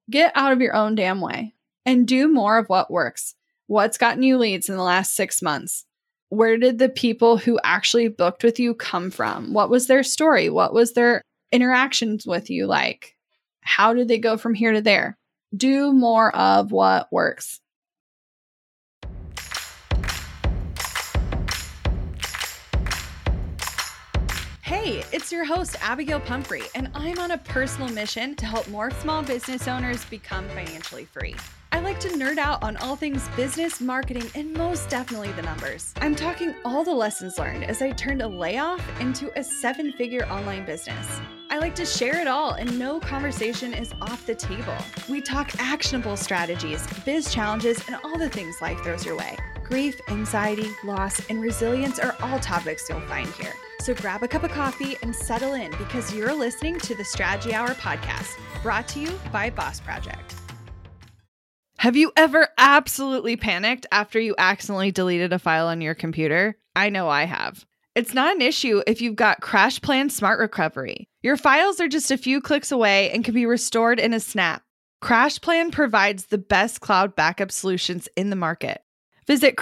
Get out of your own damn way and do more of what works. What's gotten you leads in the last 6 months? Where did the people who actually booked with you come from? What was their story? What was their interactions with you like? How did they go from here to there? Do more of what works. Hey, it's your host, Abigail Pumphrey, and I'm on a personal mission to help more small business owners become financially free. I like to nerd out on all things business, marketing, and most definitely the numbers. I'm talking all the lessons learned as I turned a layoff into a 7-figure online business. I like to share it all, and no conversation is off the table. We talk actionable strategies, biz challenges, and all the things life throws your way. Grief, anxiety, loss, and resilience are all topics you'll find here. So grab a cup of coffee and settle in because you're listening to the Strategy Hour podcast, brought to you by Boss Project. Have you ever absolutely panicked after you accidentally deleted a file on your computer? I know I have. It's not an issue if you've got CrashPlan Smart Recovery. Your files are just a few clicks away and can be restored in a snap. CrashPlan provides the best cloud backup solutions in the market. Visit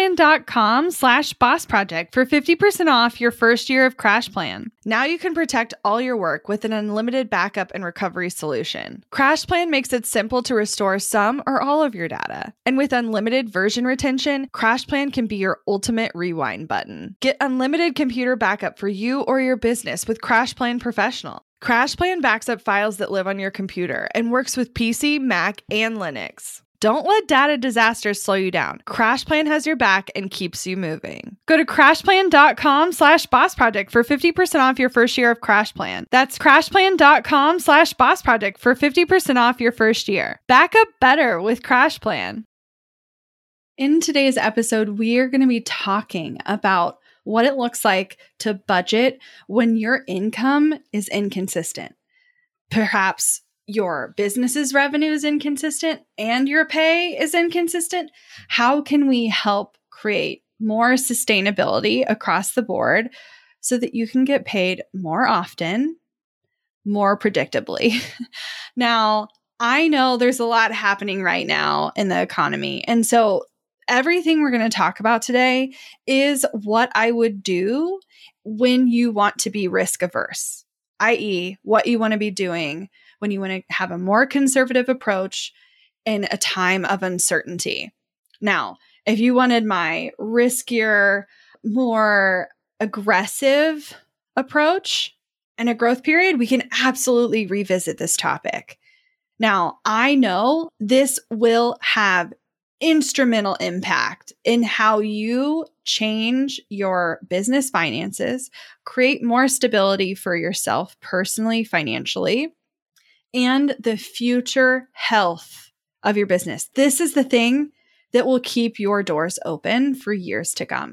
crashplan.com/bossproject for 50% off your first year of CrashPlan. Now you can protect all your work with an unlimited backup and recovery solution. CrashPlan makes it simple to restore some or all of your data. And with unlimited version retention, CrashPlan can be your ultimate rewind button. Get unlimited computer backup for you or your business with CrashPlan Professional. CrashPlan backs up files that live on your computer and works with PC, Mac, and Linux. Don't let data disasters slow you down. CrashPlan has your back and keeps you moving. Go to crashplan.com/bossproject for 50% off your first year of CrashPlan. That's crashplan.com/bossproject for 50% off your first year. Back up better with CrashPlan. In today's episode, we are going to be talking about what it looks like to budget when your income is inconsistent. Perhaps your business's revenue is inconsistent and your pay is inconsistent. How can we help create more sustainability across the board so that you can get paid more often, more predictably? Now, I know there's a lot happening right now in the economy. And so everything we're going to talk about today is what I would do when you want to be risk averse, i.e., what you want to be doing when you want to have a more conservative approach in a time of uncertainty. Now, if you wanted my riskier, more aggressive approach in a growth period, we can absolutely revisit this topic. Now, I know this will have instrumental impact in how you change your business finances, create more stability for yourself personally, financially, and the future health of your business. This is the thing that will keep your doors open for years to come.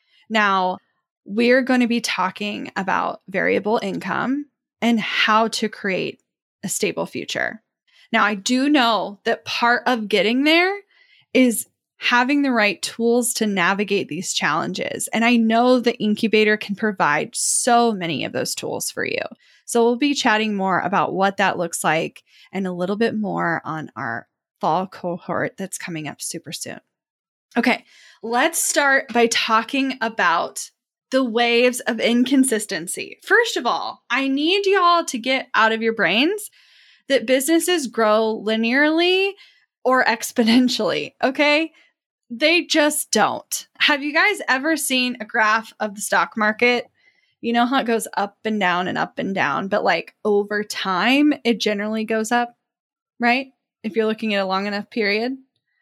Now, we're going to be talking about variable income and how to create a stable future. Now, I do know that part of getting there is having the right tools to navigate these challenges. And I know the incubator can provide so many of those tools for you. So we'll be chatting more about what that looks like and a little bit more on our fall cohort that's coming up super soon. Okay, let's start by talking about the waves of inconsistency. First of all, I need y'all to get out of your brains that businesses grow linearly or exponentially, okay? They just don't. Have you guys ever seen a graph of the stock market? You know how it goes up and down, but like over time, it generally goes up, right? If you're looking at a long enough period.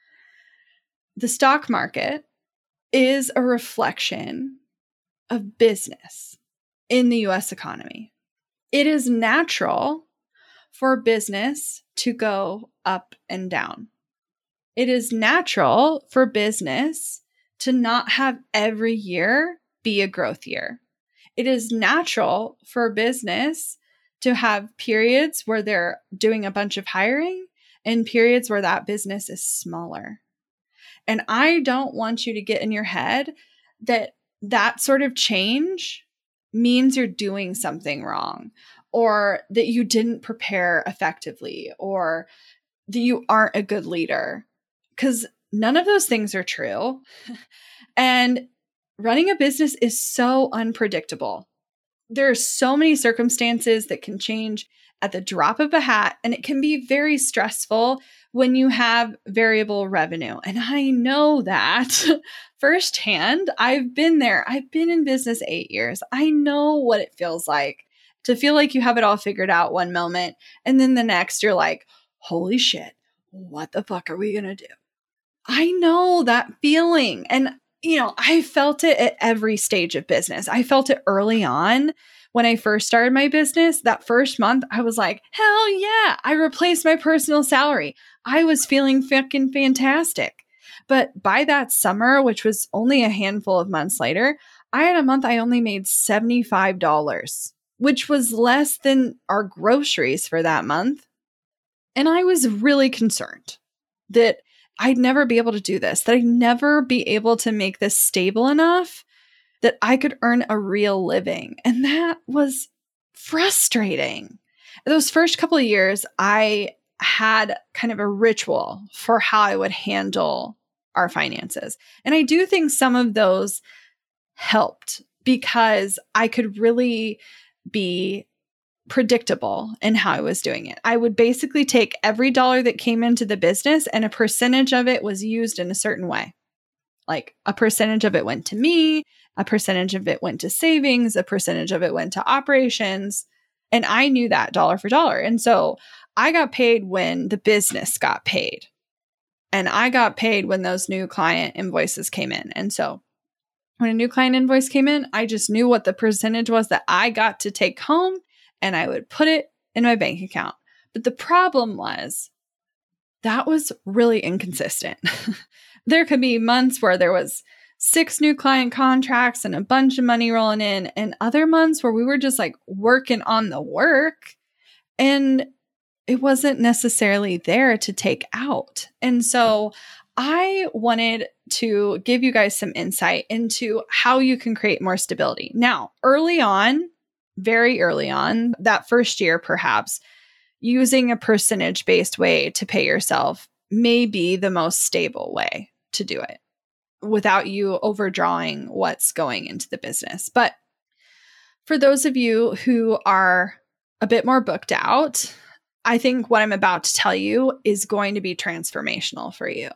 The stock market is a reflection of business in the US economy. It is natural for business to go up and down. It is natural for business to not have every year be a growth year. It is natural for business to have periods where they're doing a bunch of hiring and periods where that business is smaller. And I don't want you to get in your head that that sort of change means you're doing something wrong or that you didn't prepare effectively or that you aren't a good leader, because none of those things are true. And running a business is so unpredictable. There are so many circumstances that can change at the drop of a hat, and it can be very stressful when you have variable revenue. And I know that firsthand. I've been there. I've been in business 8 years. I know what it feels like to feel like you have it all figured out one moment, and then the next you're like, holy shit, what the fuck are we going to do? I know that feeling. And I felt it at every stage of business. I felt it early on when I first started my business. That first month, I was like, hell yeah, I replaced my personal salary. I was feeling fucking fantastic. But by that summer, which was only a handful of months later, I had a month I only made $75, which was less than our groceries for that month. And I was really concerned that I'd never be able to do this, that I'd never be able to make this stable enough that I could earn a real living. And that was frustrating. Those first couple of years, I had kind of a ritual for how I would handle our finances. And I do think some of those helped because I could really be predictable in how I was doing it. I would basically take every dollar that came into the business and a percentage of it was used in a certain way. Like a percentage of it went to me, a percentage of it went to savings, a percentage of it went to operations. And I knew that dollar for dollar. And so I got paid when the business got paid. And I got paid when those new client invoices came in. And so when a new client invoice came in, I just knew what the percentage was that I got to take home, and I would put it in my bank account. But the problem was that was really inconsistent. There could be months where there was 6 new client contracts and a bunch of money rolling in, and other months where we were just like working on the work and it wasn't necessarily there to take out. And so I wanted to give you guys some insight into how you can create more stability. Now, early on, very early on, that first year perhaps, using a percentage-based way to pay yourself may be the most stable way to do it without you overdrawing what's going into the business. But for those of you who are a bit more booked out, I think what I'm about to tell you is going to be transformational for you.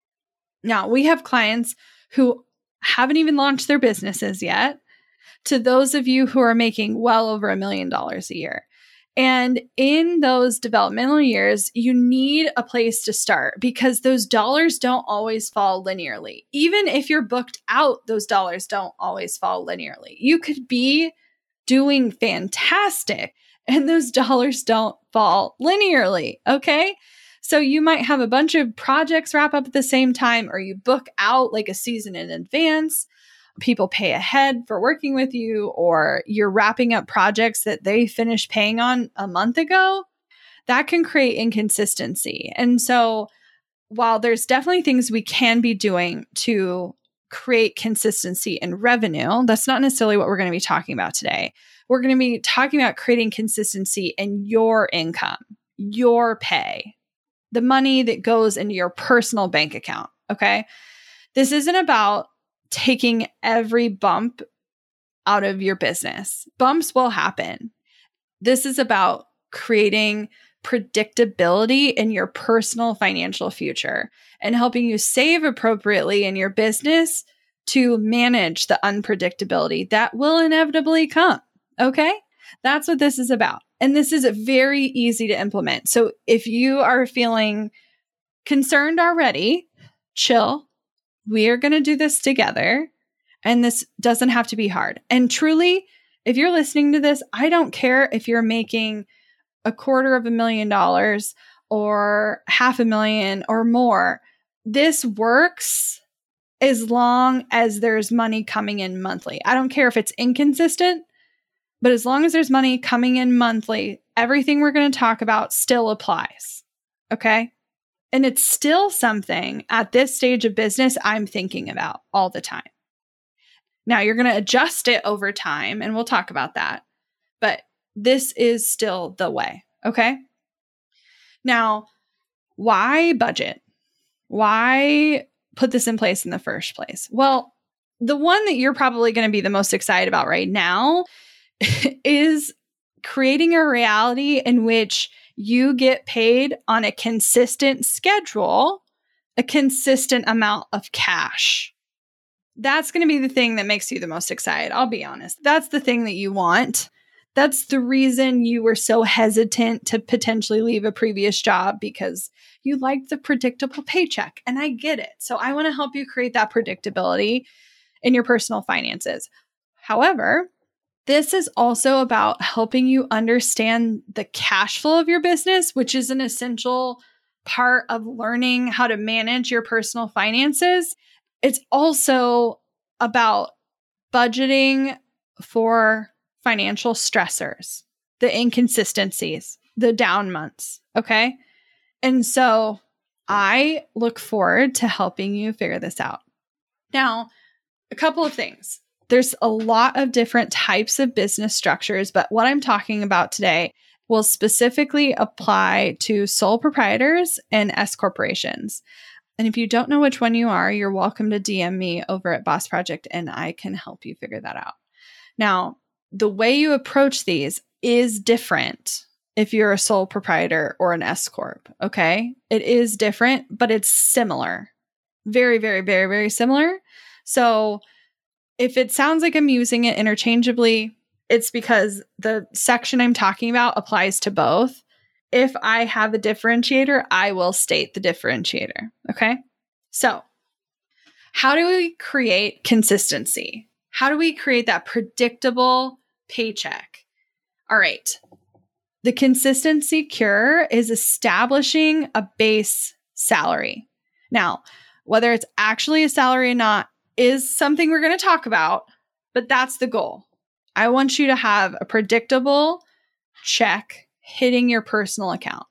Now, we have clients who haven't even launched their businesses yet, to those of you who are making well over $1 million a year. And in those developmental years, you need a place to start because those dollars don't always fall linearly. Even if you're booked out, those dollars don't always fall linearly. You could be doing fantastic and those dollars don't fall linearly, okay? So you might have a bunch of projects wrap up at the same time, or you book out like a season in advance. People pay ahead for working with you, or you're wrapping up projects that they finished paying on a month ago. That can create inconsistency. And so while there's definitely things we can be doing to create consistency in revenue, that's not necessarily what we're going to be talking about today. We're going to be talking about creating consistency in your income, your pay, the money that goes into your personal bank account. Okay. This isn't about taking every bump out of your business. Bumps will happen. This is about creating predictability in your personal financial future and helping you save appropriately in your business to manage the unpredictability that will inevitably come. Okay? That's what this is about. And this is very easy to implement. So if you are feeling concerned already, chill. We are going to do this together. And this doesn't have to be hard. And truly, if you're listening to this, I don't care if you're making $250,000 or $500,000 or more. This works as long as there's money coming in monthly. I don't care if it's inconsistent, but as long as there's money coming in monthly, everything we're going to talk about still applies. Okay? And it's still something at this stage of business I'm thinking about all the time. Now, you're going to adjust it over time, and we'll talk about that. But this is still the way. Okay? Now, why budget? Why put this in place in the first place? Well, the one that you're probably going to be the most excited about right now is creating a reality in which you get paid on a consistent schedule, a consistent amount of cash. That's going to be the thing that makes you the most excited. I'll be honest. That's the thing that you want. That's the reason you were so hesitant to potentially leave a previous job, because you liked the predictable paycheck. And I get it. So I want to help you create that predictability in your personal finances. However, this is also about helping you understand the cash flow of your business, which is an essential part of learning how to manage your personal finances. It's also about budgeting for financial stressors, the inconsistencies, the down months. Okay. And so I look forward to helping you figure this out. Now, a couple of things. There's a lot of different types of business structures, but what I'm talking about today will specifically apply to sole proprietors and S corporations. And if you don't know which one you are, you're welcome to DM me over at Boss Project and I can help you figure that out. Now, the way you approach these is different if you're a sole proprietor or an S corp, okay? It is different, but it's similar. Very, very, very, very similar. So if it sounds like I'm using it interchangeably, it's because the section I'm talking about applies to both. If I have a differentiator, I will state the differentiator, okay? So how do we create consistency? How do we create that predictable paycheck? All right. The consistency cure is establishing a base salary. Now, whether it's actually a salary or not is something we're going to talk about, but that's the goal. I want you to have a predictable check hitting your personal account.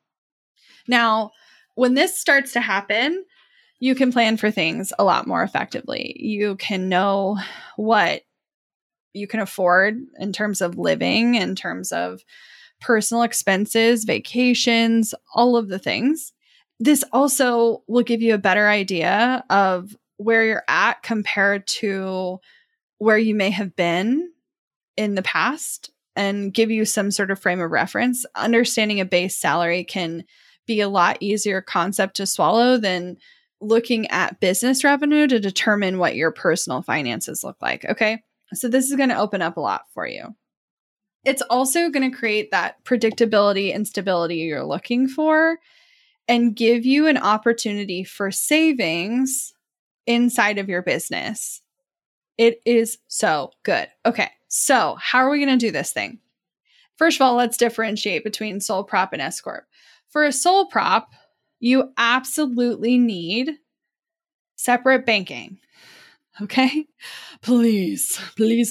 Now, when this starts to happen, you can plan for things a lot more effectively. You can know what you can afford in terms of living, in terms of personal expenses, vacations, all of the things. This also will give you a better idea of where you're at compared to where you may have been in the past and give you some sort of frame of reference. Understanding a base salary can be a lot easier concept to swallow than looking at business revenue to determine what your personal finances look like. Okay. So this is going to open up a lot for you. It's also going to create that predictability and stability you're looking for and give you an opportunity for savings inside of your business. It is so good. Okay. So how are we going to do this thing? First of all, let's differentiate between sole prop and S corp. For a sole prop, you absolutely need separate banking. Okay? Please.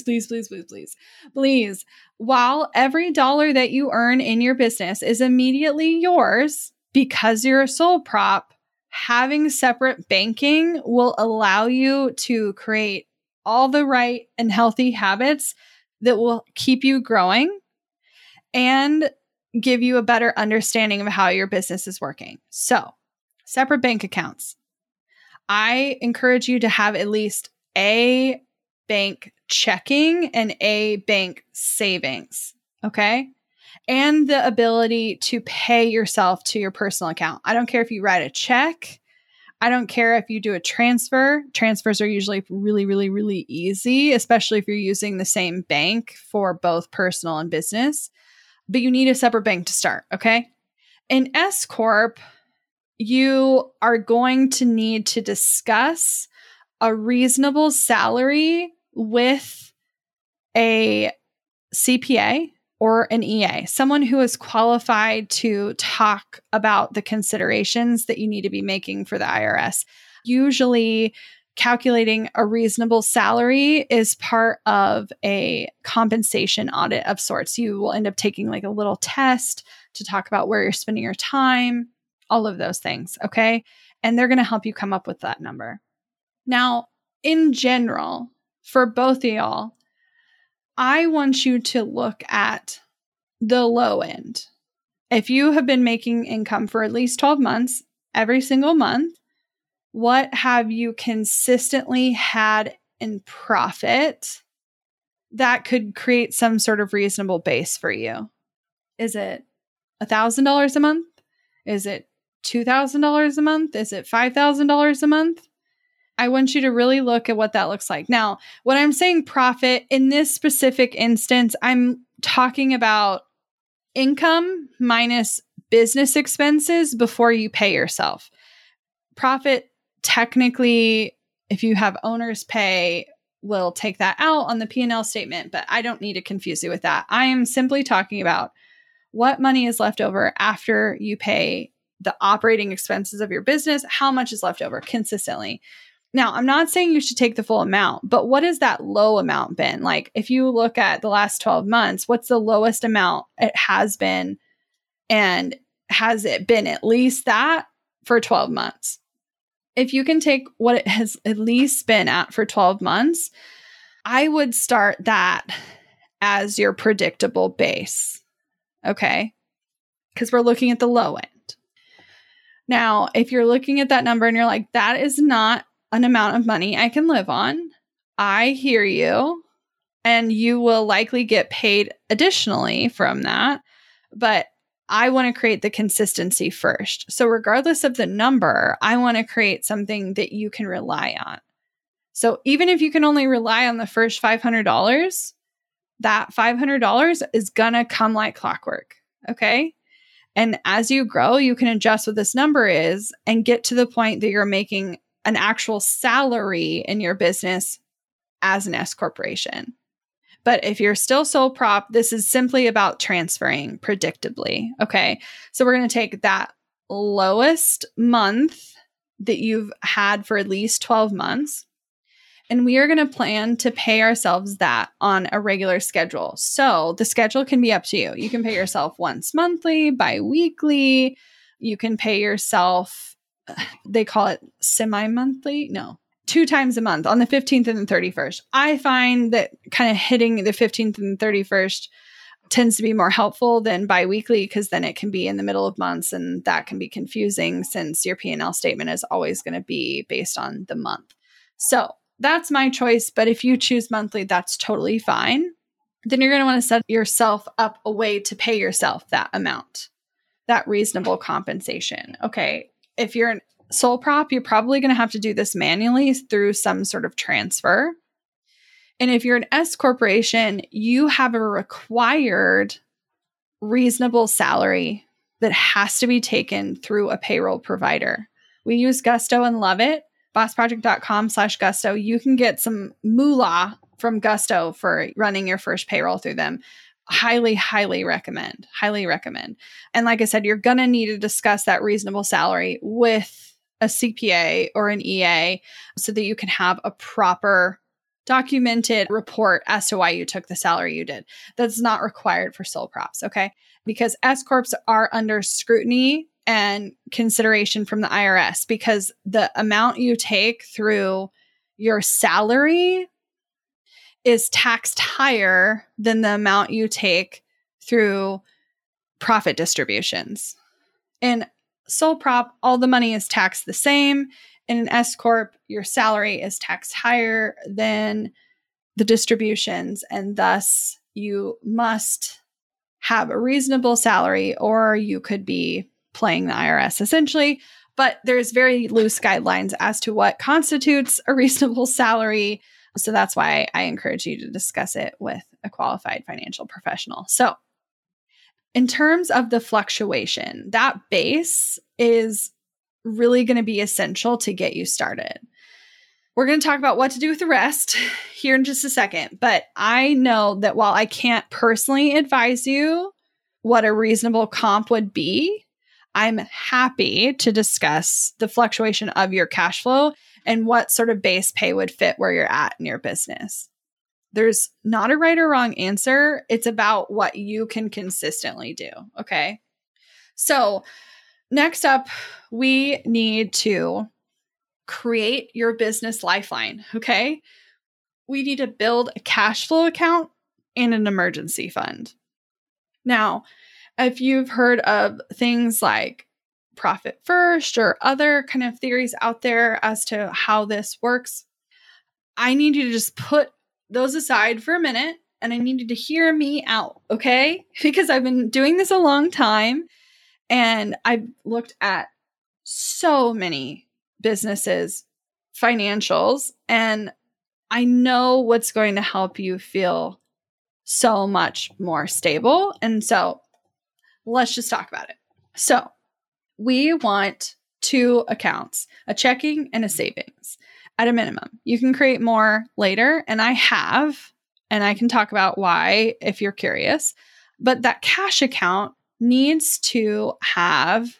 While every dollar that you earn in your business is immediately yours because you're a sole prop, having separate banking will allow you to create all the right and healthy habits that will keep you growing and give you a better understanding of how your business is working. So, separate bank accounts. I encourage you to have at least a bank checking and a bank savings, okay? And the ability to pay yourself to your personal account. I don't care if you write a check. I don't care if you do a transfer. Transfers are usually really, really, really easy, especially if you're using the same bank for both personal and business. But you need a separate bank to start, okay? In S corp, you are going to need to discuss a reasonable salary with a CPA or an EA, someone who is qualified to talk about the considerations that you need to be making for the IRS. Usually, calculating a reasonable salary is part of a compensation audit of sorts. You will end up taking like a little test to talk about where you're spending your time, all of those things, okay? And they're going to help you come up with that number. Now, in general, for both of y'all, I want you to look at the low end. If you have been making income for at least 12 months, every single month? What have you consistently had in profit that could create some sort of reasonable base for you? Is it $1,000 a month? Is it $2,000 a month? Is it $5,000 a month? I want you to really look at what that looks like. Now, when I'm saying profit, in this specific instance, I'm talking about income minus business expenses before you pay yourself. Profit, technically, if you have owner's pay, will take that out on the P&L statement, but I don't need to confuse you with that. I am simply talking about what money is left over after you pay the operating expenses of your business, how much is left over consistently. Now, I'm not saying you should take the full amount, but what has that low amount been? Like if you look at the last 12 months, what's the lowest amount it has been? And has it been at least that for 12 months? If you can take what it has at least been at for 12 months, I would start that as your predictable base. Okay? Because we're looking at the low end. Now, if you're looking at that number and you're like, that is not an amount of money I can live on, I hear you. And you will likely get paid additionally from that. But I want to create the consistency first. So regardless of the number, I want to create something that you can rely on. So even if you can only rely on the first $500, that $500 is going to come like clockwork. Okay. And as you grow, you can adjust what this number is and get to the point that you're making an actual salary in your business as an S corporation. But if you're still sole prop, this is simply about transferring predictably. Okay. So we're going to take that lowest month that you've had for at least 12 months, and we are going to plan to pay ourselves that on a regular schedule. So the schedule can be up to you. You can pay yourself once monthly, bi-weekly. You can pay yourself, they call it semi-monthly. No, 2 times a month on the 15th and the 31st. I find that kind of hitting the 15th and 31st tends to be more helpful than bi-weekly, because then it can be in the middle of months and that can be confusing since your P&L statement is always going to be based on the month. So that's my choice. But if you choose monthly, that's totally fine. Then you're going to want to set yourself up a way to pay yourself that amount, that reasonable compensation. Okay. If you're an sole prop, you're probably going to have to do this manually through some sort of transfer. And if you're an S corporation, you have a required reasonable salary that has to be taken through a payroll provider. We use Gusto and love it. bossproject.com/Gusto. You can get some moolah from Gusto for running your first payroll through them. Highly, highly recommend. Highly recommend. And like I said, you're going to need to discuss that reasonable salary with a CPA or an EA so that you can have a proper documented report as to why you took the salary you did. That's not required for sole props, okay? Because S corps are under scrutiny and consideration from the IRS, because the amount you take through your salary is taxed higher than the amount you take through profit distributions. In sole prop, all the money is taxed the same. In an S corp, your salary is taxed higher than the distributions, and thus you must have a reasonable salary, or you could be playing the IRS essentially. But there's very loose guidelines as to what constitutes a reasonable salary. So that's why I encourage you to discuss it with a qualified financial professional. So in terms of the fluctuation, that base is really going to be essential to get you started. We're going to talk about what to do with the rest here in just a second. But I know that while I can't personally advise you what a reasonable comp would be, I'm happy to discuss the fluctuation of your cash flow and what sort of base pay would fit where you're at in your business. There's not a right or wrong answer. It's about what you can consistently do. Okay. So next up, we need to create your business lifeline. Okay. We need to build a cash flow account and an emergency fund. Now, if you've heard of things like profit first or other kind of theories out there as to how this works, I need you to just put those aside for a minute and I need you to hear me out, okay? Because I've been doing this a long time and I've looked at so many businesses' financials and I know what's going to help you feel so much more stable. And so let's just talk about it. So we want 2 accounts, a checking and a savings at a minimum. You can create more later, and I have, and I can talk about why if you're curious. But that cash account needs to have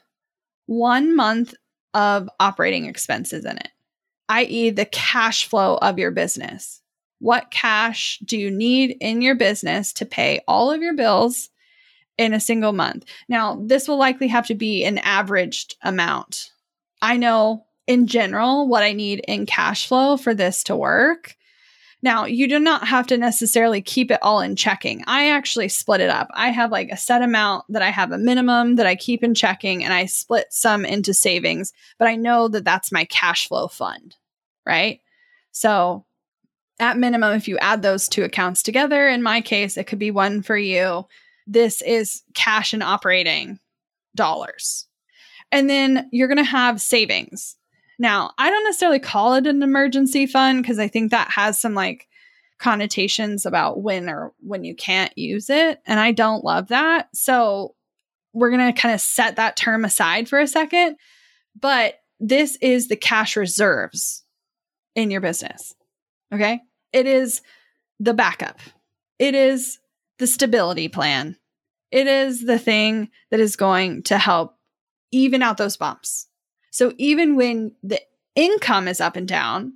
1 month of operating expenses in it, i.e. the cash flow of your business. What cash do you need in your business to pay all of your bills in a single month? Now, this will likely have to be an averaged amount. I know in general what I need in cash flow for this to work. Now, you do not have to necessarily keep it all in checking. I actually split it up. I have like a set amount that I have a minimum that I keep in checking, and I split some into savings, but I know that that's my cash flow fund, right? So at minimum, if you add those 2 accounts together, in my case, it could be 1 for you. This is cash and operating dollars. And then you're going to have savings. Now, I don't necessarily call it an emergency fund because I think that has some like connotations about when you can't use it. And I don't love that. So we're going to kind of set that term aside for a second. But this is the cash reserves in your business. Okay? It is the backup. It is the stability plan. It is the thing that is going to help even out those bumps. So even when the income is up and down,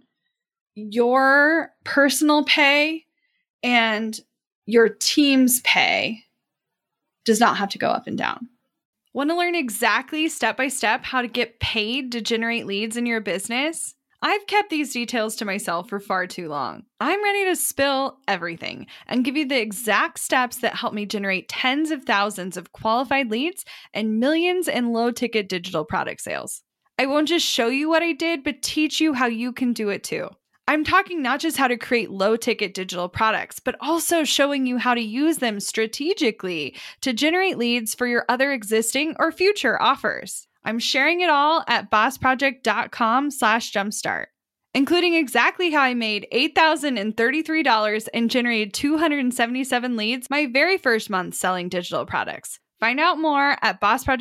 your personal pay and your team's pay does not have to go up and down. Want to learn exactly step by step how to get paid to generate leads in your business? I've kept these details to myself for far too long. I'm ready to spill everything and give you the exact steps that help me generate tens of thousands of qualified leads and millions in low-ticket digital product sales. I won't just show you what I did, but teach you how you can do it too. I'm talking not just how to create low-ticket digital products, but also showing you how to use them strategically to generate leads for your other existing or future offers. I'm sharing it all at bossproject.com/jumpstart, including exactly how I made $8,033 and generated 277 leads my very first month selling digital products. Find out more at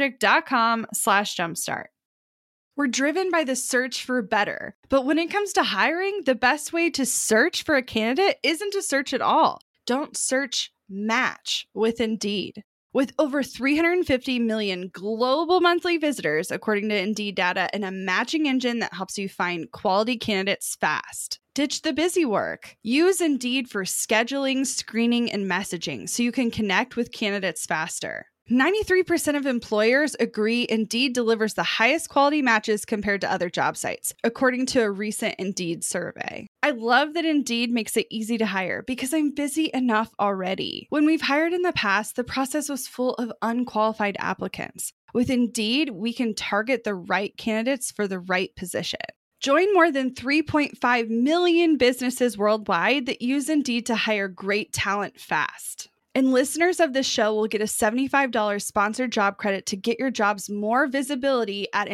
bossproject.com/jumpstart. We're driven by the search for better, but when it comes to hiring, the best way to search for a candidate isn't to search at all. Don't search, match with Indeed. With over 350 million global monthly visitors, according to Indeed data, and a matching engine that helps you find quality candidates fast. Ditch the busy work. Use Indeed for scheduling, screening, and messaging so you can connect with candidates faster. 93% of employers agree Indeed delivers the highest quality matches compared to other job sites, according to a recent Indeed survey. I love that Indeed makes it easy to hire because I'm busy enough already. When we've hired in the past, the process was full of unqualified applicants. With Indeed, we can target the right candidates for the right position. Join more than 3.5 million businesses worldwide that use Indeed to hire great talent fast. And listeners of this show will get a $75 sponsored job credit to get your jobs more visibility at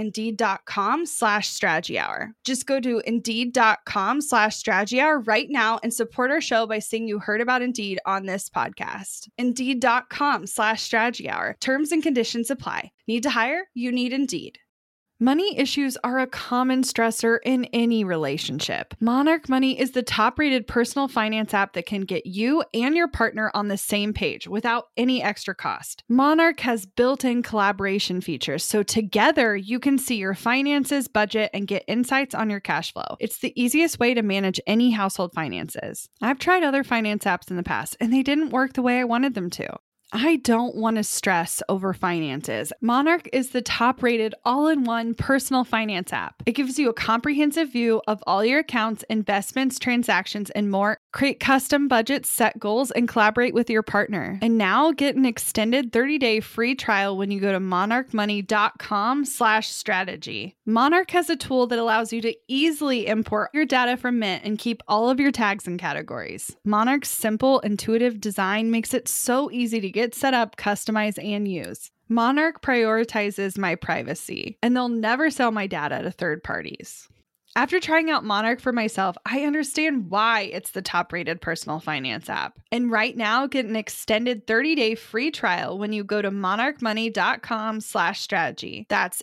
Indeed.com/Strategy Hour. Just go to Indeed.com/Strategy Hour right now and support our show by saying you heard about Indeed on this podcast. Indeed.com/Strategy Hour. Terms and conditions apply. Need to hire? You need Indeed. Money issues are a common stressor in any relationship. Monarch Money is the top-rated personal finance app that can get you and your partner on the same page without any extra cost. Monarch has built-in collaboration features, so together you can see your finances, budget, and get insights on your cash flow. It's the easiest way to manage any household finances. I've tried other finance apps in the past, and they didn't work the way I wanted them to. I don't want to stress over finances. Monarch is the top-rated all-in-one personal finance app. It gives you a comprehensive view of all your accounts, investments, transactions, and more Create custom budgets, set goals, and collaborate with your partner. And now get an extended 30-day free trial when you go to monarchmoney.com/strategy. Monarch has a tool that allows you to easily import your data from Mint and keep all of your tags and categories. Monarch's simple, intuitive design makes it so easy to get set up, customize, and use. Monarch prioritizes my privacy, and they'll never sell my data to third parties. After trying out Monarch for myself, I understand why it's the top-rated personal finance app. And right now, get an extended 30-day free trial when you go to monarchmoney.com/strategy. That's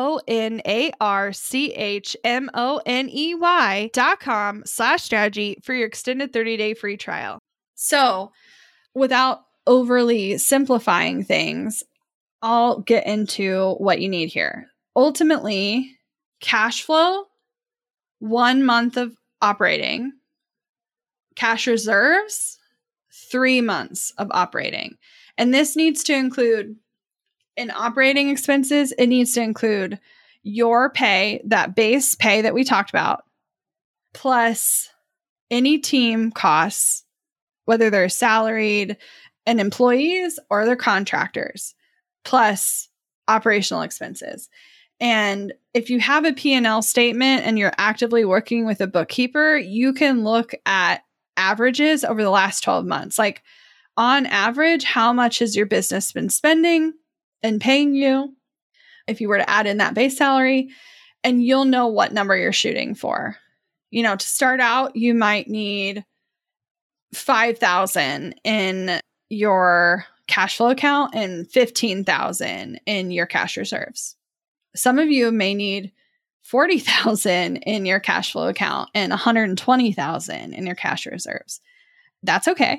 monarchmoney.com/strategy for your extended 30-day free trial. So, without overly simplifying things, I'll get into what you need here. Ultimately, cash flow, 1 month of operating, cash reserves, 3 months of operating. And this needs to include, in operating expenses, it needs to include your pay, that base pay that we talked about, plus any team costs, whether they're salaried and employees or they're contractors, plus operational expenses. And if you have a P&L statement and you're actively working with a bookkeeper, you can look at averages over the last 12 months. Like, on average, how much has your business been spending and paying you if you were to add in that base salary? And you'll know what number you're shooting for. You know, to start out, you might need $5,000 in your cash flow account and $15,000 in your cash reserves. Some of you may need $40,000 in your cash flow account and $120,000 in your cash reserves. That's okay.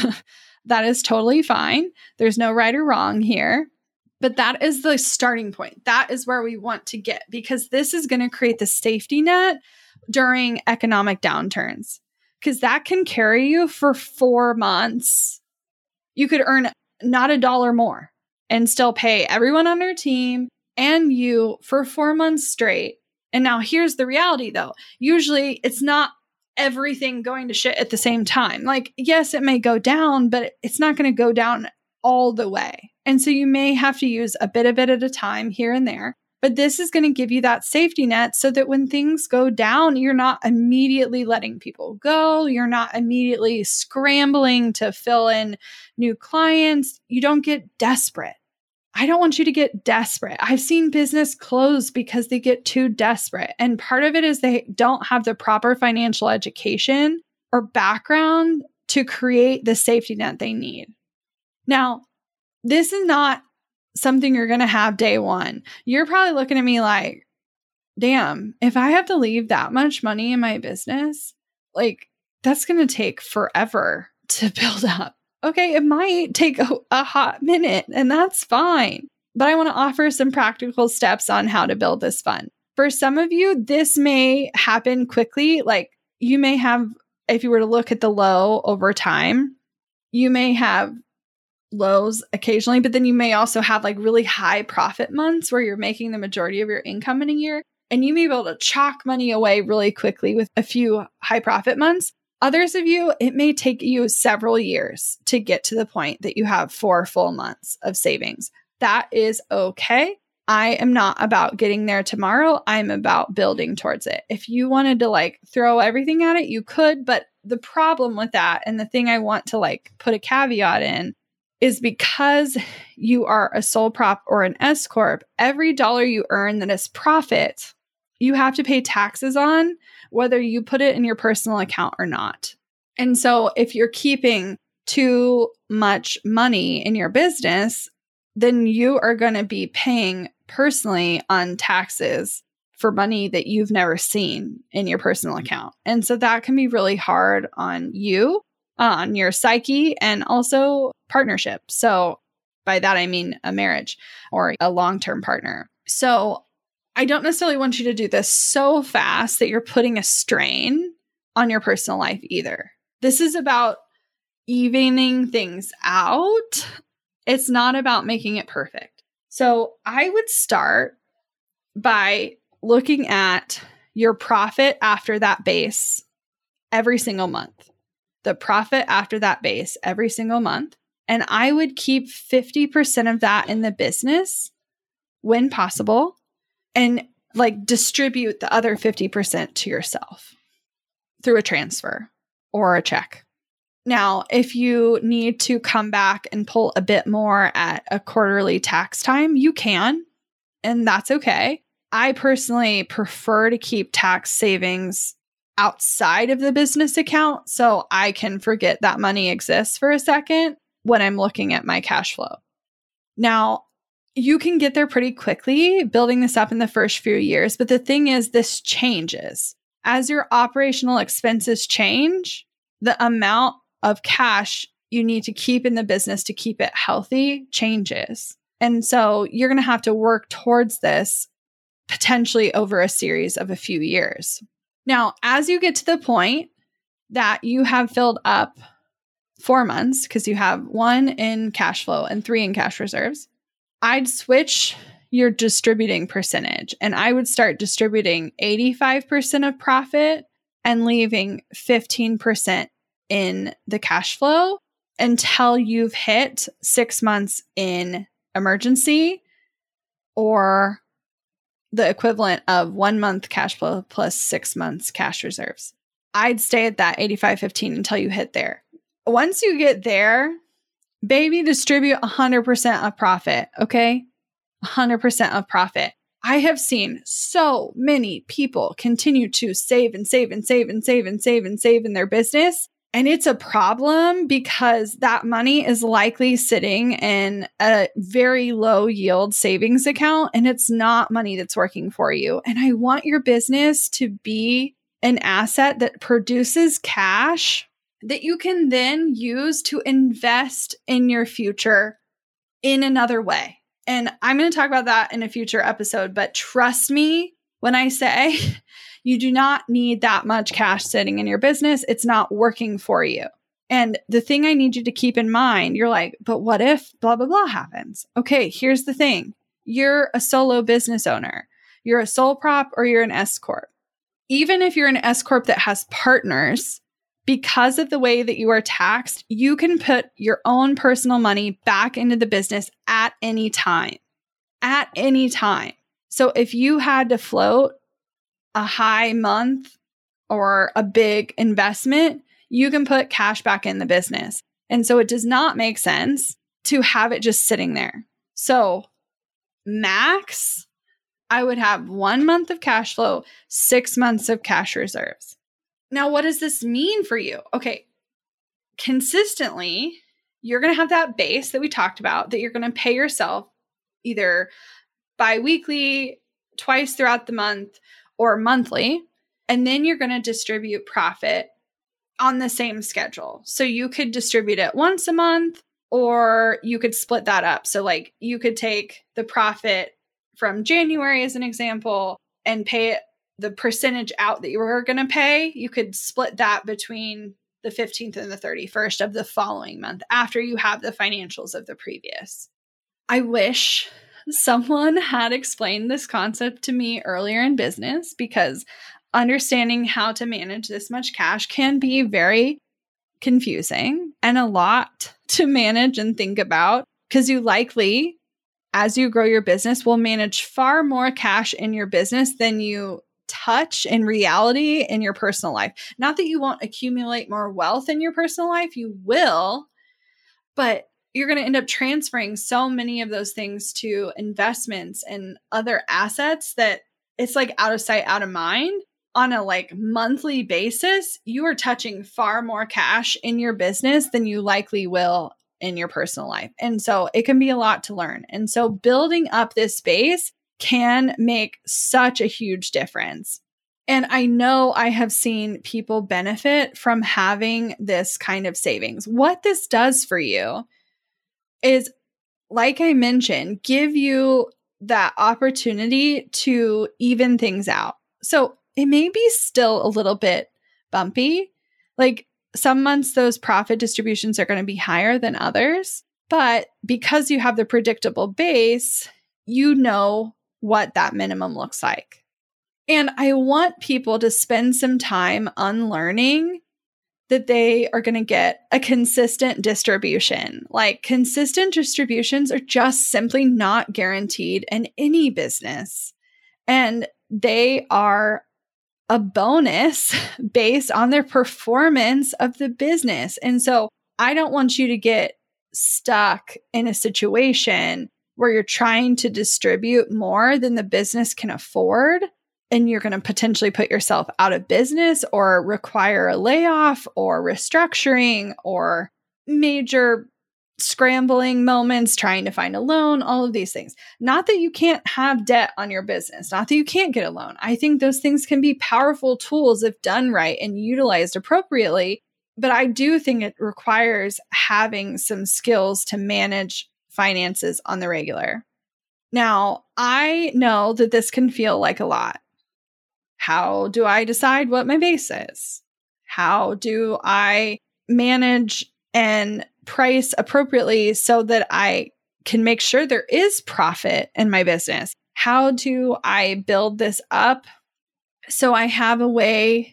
That is totally fine. There's no right or wrong here. But that is the starting point. That is where we want to get, because this is going to create the safety net during economic downturns, because that can carry you for 4 months. You could earn not $1 more and still pay everyone on your team and you for 4 months straight. And now here's the reality though. Usually it's not everything going to shit at the same time. Like, yes, it may go down, but it's not going to go down all the way. And so you may have to use a bit of it at a time here and there. But this is going to give you that safety net so that when things go down, you're not immediately letting people go. You're not immediately scrambling to fill in new clients. You don't get desperate. I don't want you to get desperate. I've seen business close because they get too desperate. And part of it is they don't have the proper financial education or background to create the safety net they need. Now, this is not something you're going to have day one. You're probably looking at me like, damn, if I have to leave that much money in my business, like, that's going to take forever to build up. Okay, it might take a hot minute, and that's fine. But I want to offer some practical steps on how to build this fund. For some of you, this may happen quickly. Like, you may have, if you were to look at the low over time, you may have lows occasionally, but then you may also have like really high profit months where you're making the majority of your income in a year. And you may be able to chalk money away really quickly with a few high profit months. Others of you, it may take you several years to get to the point that you have 4 full months of savings. That is okay. I am not about getting there tomorrow. I'm about building towards it. If you wanted to like throw everything at it, you could. But the problem with that, and the thing I want to like put a caveat in, is because you are a sole prop or an S corp, every dollar you earn that is profit, you have to pay taxes on, whether you put it in your personal account or not. And so if you're keeping too much money in your business, then you are going to be paying personally on taxes for money that you've never seen in your personal account. And so that can be really hard on you, on your psyche, and also partnership. So by that, I mean a marriage or a long-term partner. So I don't necessarily want you to do this so fast that you're putting a strain on your personal life either. This is about evening things out. It's not about making it perfect. So I would start by looking at your profit after that base every single month. the profit after that base every single month. And I would keep 50% of that in the business when possible and like distribute the other 50% to yourself through a transfer or a check. Now, if you need to come back and pull a bit more at a quarterly tax time, you can, and that's okay. I personally prefer to keep tax savings outside of the business account so I can forget that money exists for a second when I'm looking at my cash flow. Now, you can get there pretty quickly building this up in the first few years, but the thing is, this changes. As your operational expenses change, the amount of cash you need to keep in the business to keep it healthy changes. And so you're going to have to work towards this potentially over a series of a few years. Now, as you get to the point that you have filled up 4 months, because you have 1 in cash flow and 3 in cash reserves, I'd switch your distributing percentage and I would start distributing 85% of profit and leaving 15% in the cash flow until you've hit 6 months in emergency or the equivalent of 1 month cash flow plus 6 months cash reserves. I'd stay at that 85-15 until you hit there. Once you get there, baby, distribute 100% of profit, okay? 100% of profit. I have seen so many people continue to save and save and save and save and save and save in their business. And it's a problem because that money is likely sitting in a very low yield savings account and it's not money that's working for you. And I want your business to be an asset that produces cash that you can then use to invest in your future in another way. And I'm going to talk about that in a future episode, but trust me when I say you do not need that much cash sitting in your business. It's not working for you. And the thing I need you to keep in mind, you're like, but what if blah, blah, blah happens? Okay, here's the thing. You're a solo business owner. You're a sole prop or you're an S Corp. Even if you're an S Corp that has partners, because of the way that you are taxed, you can put your own personal money back into the business at any time. At any time. So if you had to float a high month or a big investment, you can put cash back in the business. And so it does not make sense to have it just sitting there. So max, I would have 1 month of cash flow, 6 months of cash reserves. Now, what does this mean for you? Okay, consistently, you're going to have that base that we talked about that you're going to pay yourself either bi-weekly, twice throughout the month, or monthly. And then you're going to distribute profit on the same schedule. So you could distribute it once a month, or you could split that up. So like you could take the profit from January as an example and pay it the percentage out that you were going to pay. You could split that between the 15th and the 31st of the following month after you have the financials of the previous. I wish someone had explained this concept to me earlier in business because understanding how to manage this much cash can be very confusing and a lot to manage and think about because you likely, as you grow your business, will manage far more cash in your business than you touch in reality in your personal life. Not that you won't accumulate more wealth in your personal life, you will, but you're going to end up transferring so many of those things to investments and other assets that it's like out of sight, out of mind. On a like monthly basis, you are touching far more cash in your business than you likely will in your personal life. And so it can be a lot to learn. And so building up this base can make such a huge difference. And I know I have seen people benefit from having this kind of savings. What this does for you is, like I mentioned, give you that opportunity to even things out. So it may be still a little bit bumpy. Like some months, those profit distributions are going to be higher than others. But because you have the predictable base, you know what that minimum looks like. And I want people to spend some time unlearning that they are going to get a consistent distribution. Like consistent distributions are just simply not guaranteed in any business. And they are a bonus based on their performance of the business. And so I don't want you to get stuck in a situation where you're trying to distribute more than the business can afford, and you're going to potentially put yourself out of business or require a layoff or restructuring or major scrambling moments trying to find a loan, all of these things. Not that you can't have debt on your business, not that you can't get a loan. I think those things can be powerful tools if done right and utilized appropriately. But I do think it requires having some skills to manage finances on the regular. Now, I know that this can feel like a lot. How do I decide what my base is? How do I manage and price appropriately so that I can make sure there is profit in my business? How do I build this up so I have a way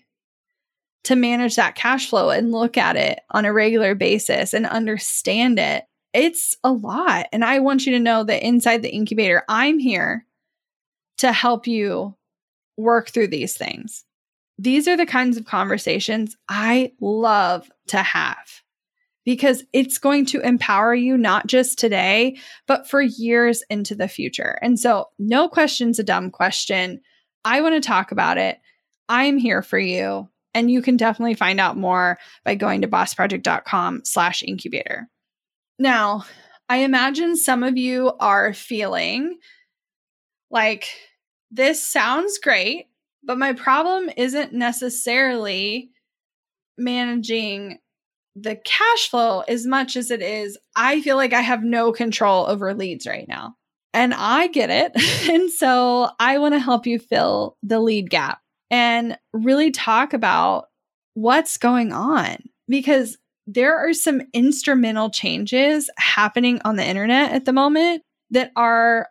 to manage that cash flow and look at it on a regular basis and understand it? It's a lot. And I want you to know that inside the incubator, I'm here to help you work through these things. These are the kinds of conversations I love to have because it's going to empower you not just today, but for years into the future. And so no question's a dumb question. I want to talk about it. I'm here for you. And you can definitely find out more by going to bossproject.com/incubator. Now, I imagine some of you are feeling like this sounds great, but my problem isn't necessarily managing the cash flow as much as it is, I feel like I have no control over leads right now. And I get it. And so I want to help you fill the lead gap and really talk about what's going on, because there are some instrumental changes happening on the internet at the moment that are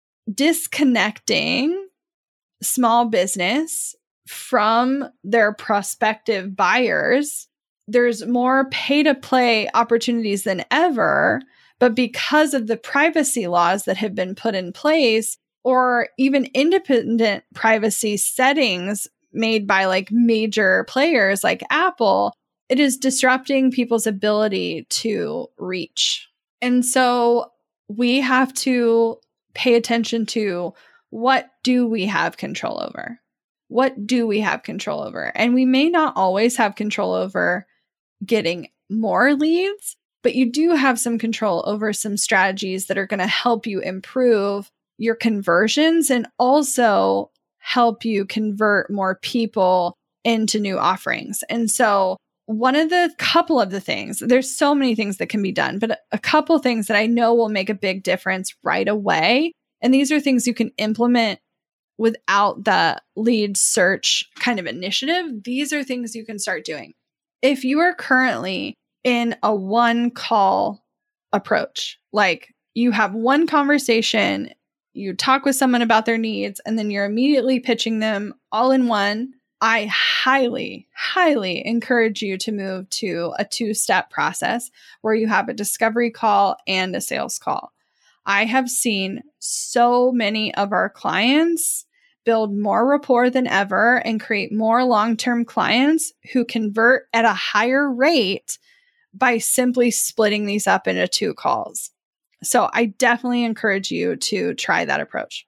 disconnecting small business from their prospective buyers. There's more pay-to-play opportunities than ever, but because of the privacy laws that have been put in place, or even independent privacy settings made by like major players like Apple, it is disrupting people's ability to reach. And so we have to pay attention to, what do we have control over? What do we have control over? And we may not always have control over getting more leads, but you do have some control over some strategies that are going to help you improve your conversions and also help you convert more people into new offerings. And so couple of the things, there's so many things that can be done, but a couple things that I know will make a big difference right away. And these are things you can implement without the lead search kind of initiative. These are things you can start doing. If you are currently in a one call approach, like you have one conversation, you talk with someone about their needs, and then you're immediately pitching them all in one, I highly, highly encourage you to move to a 2-step process where you have a discovery call and a sales call. I have seen so many of our clients build more rapport than ever and create more long-term clients who convert at a higher rate by simply splitting these up into 2 calls. So I definitely encourage you to try that approach.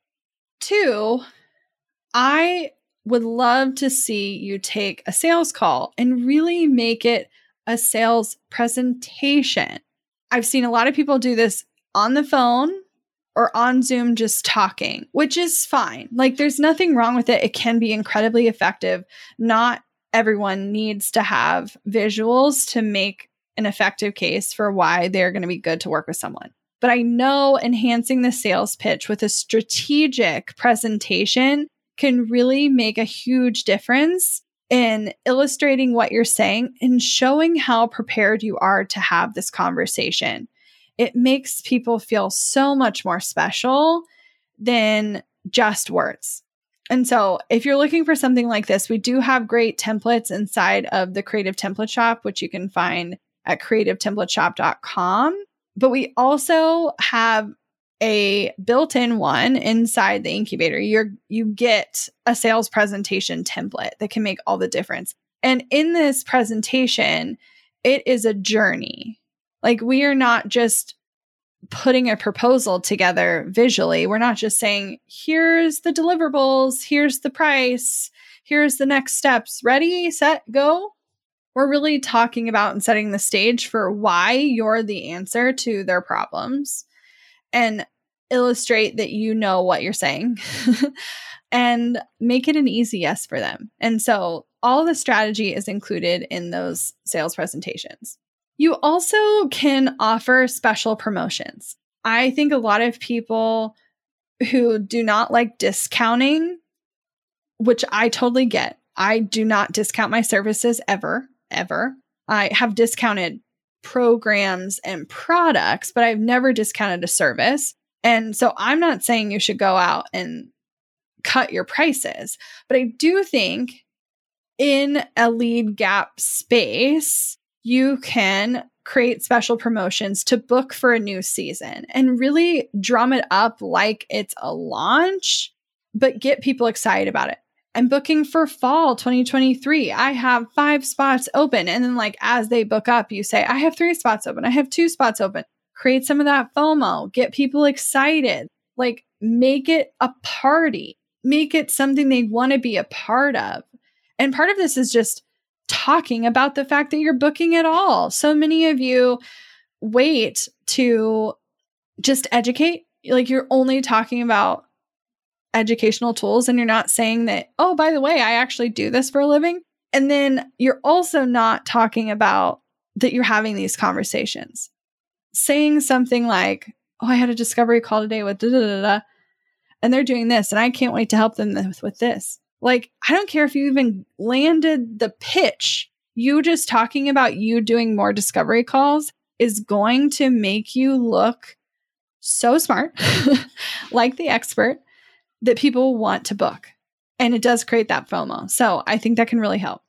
2, I would love to see you take a sales call and really make it a sales presentation. I've seen a lot of people do this on the phone or on Zoom just talking, which is fine. Like there's nothing wrong with it. It can be incredibly effective. Not everyone needs to have visuals to make an effective case for why they're going to be good to work with someone. But I know enhancing the sales pitch with a strategic presentation can really make a huge difference in illustrating what you're saying and showing how prepared you are to have this conversation. It makes people feel so much more special than just words. And so if you're looking for something like this, we do have great templates inside of the Creative Template Shop, which you can find at creativetemplateshop.com. But we also have a built-in one inside the incubator. You get a sales presentation template that can make all the difference. And in this presentation, it is a journey. Like, we are not just putting a proposal together visually. We're not just saying, here's the deliverables, here's the price, here's the next steps, ready, set, go. We're really talking about and setting the stage for why you're the answer to their problems, and illustrate that you know what you're saying and make it an easy yes for them. And so all the strategy is included in those sales presentations. You also can offer special promotions. I think a lot of people who do not like discounting, which I totally get. I do not discount my services ever. I have discounted programs and products, but I've never discounted a service. And so I'm not saying you should go out and cut your prices, but I do think in a lead gap space, you can create special promotions to book for a new season and really drum it up like it's a launch, but get people excited about it. I'm booking for fall 2023. I have 5 spots open. And then, like, as they book up, you say, I have 3 spots open. I have 2 spots open. Create some of that FOMO. Get people excited. Like, make it a party. Make it something they want to be a part of. And part of this is just talking about the fact that you're booking at all. So many of you wait to just educate. Like, you're only talking about educational tools, and you're not saying that, oh, by the way, I actually do this for a living. And then you're also not talking about that you're having these conversations. Saying something like, oh, I had a discovery call today with da-da-da-da, and they're doing this, and I can't wait to help them with this. Like, I don't care if you even landed the pitch. You just talking about you doing more discovery calls is going to make you look so smart, like the expert, that people want to book. And it does create that FOMO. So I think that can really help.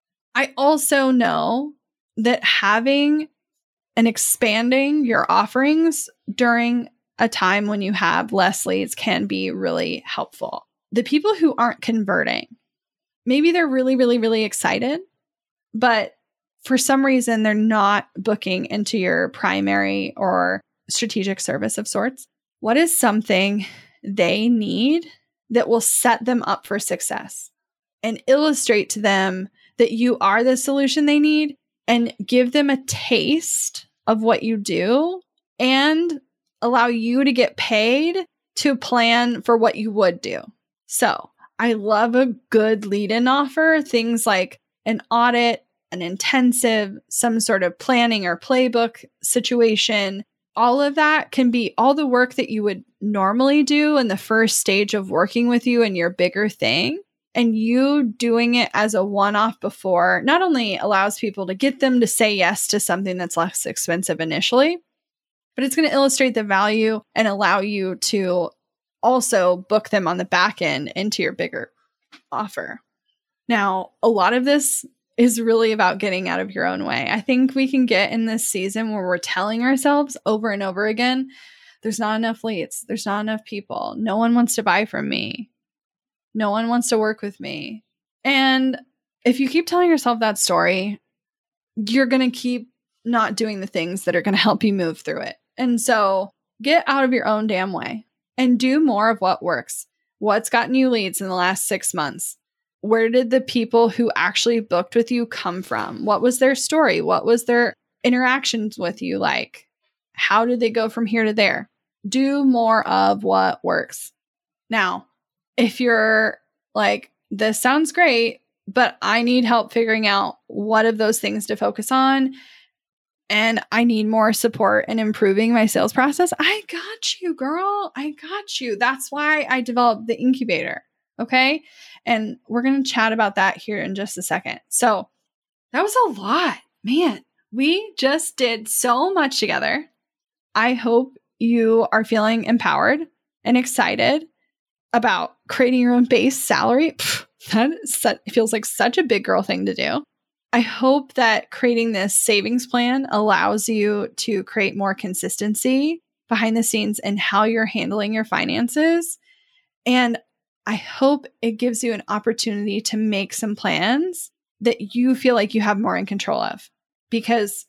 I also know that having and expanding your offerings during a time when you have less leads can be really helpful. The people who aren't converting, maybe they're really, really, really excited, but for some reason they're not booking into your primary or strategic service of sorts. What is something they need that will set them up for success, and illustrate to them that you are the solution they need, and give them a taste of what you do and allow you to get paid to plan for what you would do. So I love a good lead-in offer, things like an audit, an intensive, some sort of planning or playbook situation. All of that can be all the work that you would normally do in the first stage of working with you in your bigger thing. And you doing it as a one-off before not only allows people to get them to say yes to something that's less expensive initially, but it's going to illustrate the value and allow you to also book them on the back end into your bigger offer. Now, a lot of this is really about getting out of your own way. I think we can get in this season where we're telling ourselves over and over again, there's not enough leads. There's not enough people. No one wants to buy from me. No one wants to work with me. And if you keep telling yourself that story, you're going to keep not doing the things that are going to help you move through it. And so get out of your own damn way and do more of what works. What's gotten you leads in the last 6 months? Where did the people who actually booked with you come from? What was their story? What was their interactions with you like? How did they go from here to there? Do more of what works. Now, if you're like, this sounds great, but I need help figuring out what of those things to focus on, and I need more support in improving my sales process, I got you, girl. I got you. That's why I developed the incubator. Okay. And we're going to chat about that here in just a second. So that was a lot, man. We just did so much together. I hope you are feeling empowered and excited about creating your own base salary, it feels like such a big girl thing to do. I hope that creating this savings plan allows you to create more consistency behind the scenes in how you're handling your finances. And I hope it gives you an opportunity to make some plans that you feel like you have more in control of. Because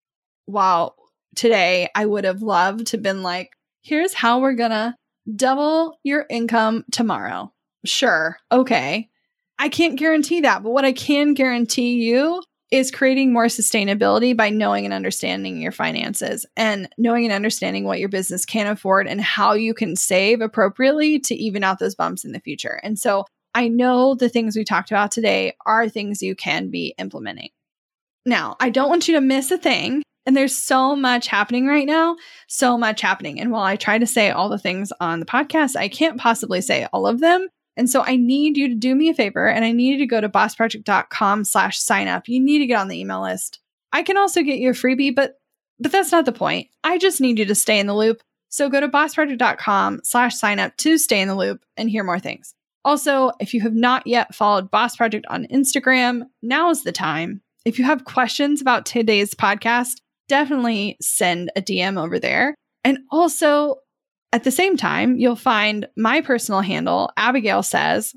while today I would have loved to have been like, here's how we're going to double your income tomorrow. Sure. Okay. I can't guarantee that. But what I can guarantee you is creating more sustainability by knowing and understanding your finances and knowing and understanding what your business can afford and how you can save appropriately to even out those bumps in the future. And so I know the things we talked about today are things you can be implementing. Now, I don't want you to miss a thing. And there's so much happening right now, so much happening. And while I try to say all the things on the podcast, I can't possibly say all of them. And so I need you to do me a favor, and I need you to go to bossproject.com/sign up. You need to get on the email list. I can also get you a freebie, but that's not the point. I just need you to stay in the loop. So go to bossproject.com/sign up to stay in the loop and hear more things. Also, if you have not yet followed Boss Project on Instagram, now is the time. If you have questions about today's podcast, definitely send a DM over there. And also, at the same time, you'll find my personal handle, Abigail Says,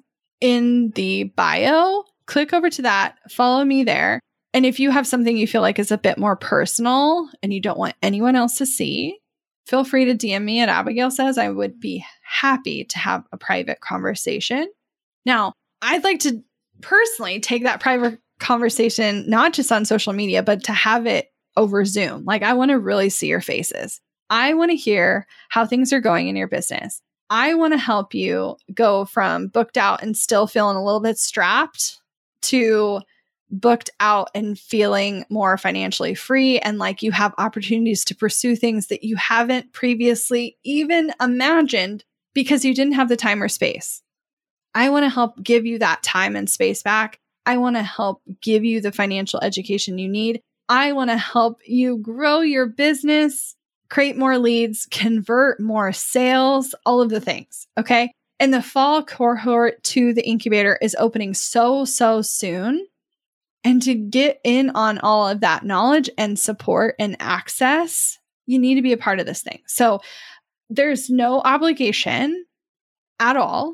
in the bio. Click over to that, follow me there. And if you have something you feel like is a bit more personal and you don't want anyone else to see, feel free to DM me at Abigail Says. I would be happy to have a private conversation. Now, I'd like to personally take that private conversation, not just on social media, but to have it over Zoom. Like, I want to really see your faces. I want to hear how things are going in your business. I want to help you go from booked out and still feeling a little bit strapped to booked out and feeling more financially free and like you have opportunities to pursue things that you haven't previously even imagined because you didn't have the time or space. I want to help give you that time and space back. I want to help give you the financial education you need. I want to help you grow your business, create more leads, convert more sales, all of the things. Okay. And the fall cohort to the incubator is opening so soon. And to get in on all of that knowledge and support and access, you need to be a part of this thing. So there's no obligation at all.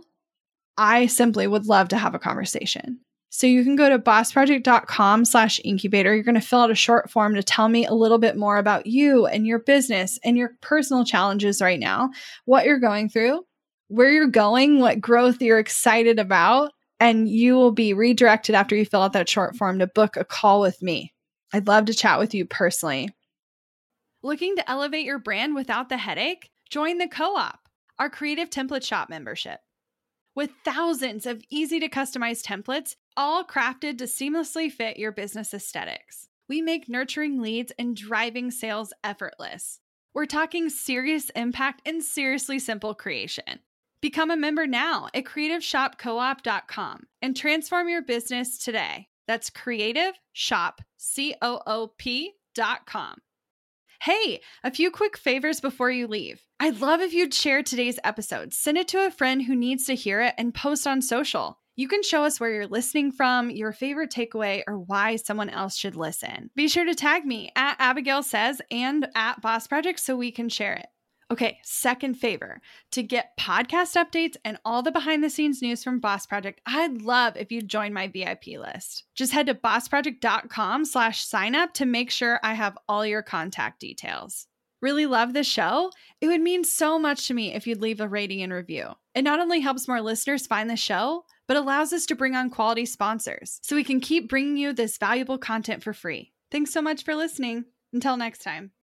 I simply would love to have a conversation. So you can go to bossproject.com/incubator. You're going to fill out a short form to tell me a little bit more about you and your business and your personal challenges right now, what you're going through, where you're going, what growth you're excited about, and you will be redirected after you fill out that short form to book a call with me. I'd love to chat with you personally. Looking to elevate your brand without the headache? Join the Co-op, our creative template shop membership. With thousands of easy to customize templates, all crafted to seamlessly fit your business aesthetics, we make nurturing leads and driving sales effortless. We're talking serious impact and seriously simple creation. Become a member now at creativeshopcoop.com and transform your business today. That's creativeshopcoop.com. Hey, a few quick favors before you leave. I'd love if you'd share today's episode, send it to a friend who needs to hear it, and post on social. You can show us where you're listening from, your favorite takeaway, or why someone else should listen. Be sure to tag me at Abigail Says and at Boss Project so we can share it. Okay, second favor, to get podcast updates and all the behind the scenes news from Boss Project, I'd love if you'd join my VIP list. Just head to bossproject.com/sign up to make sure I have all your contact details. Really love the show? It would mean so much to me if you'd leave a rating and review. It not only helps more listeners find the show, but allows us to bring on quality sponsors so we can keep bringing you this valuable content for free. Thanks so much for listening. Until next time.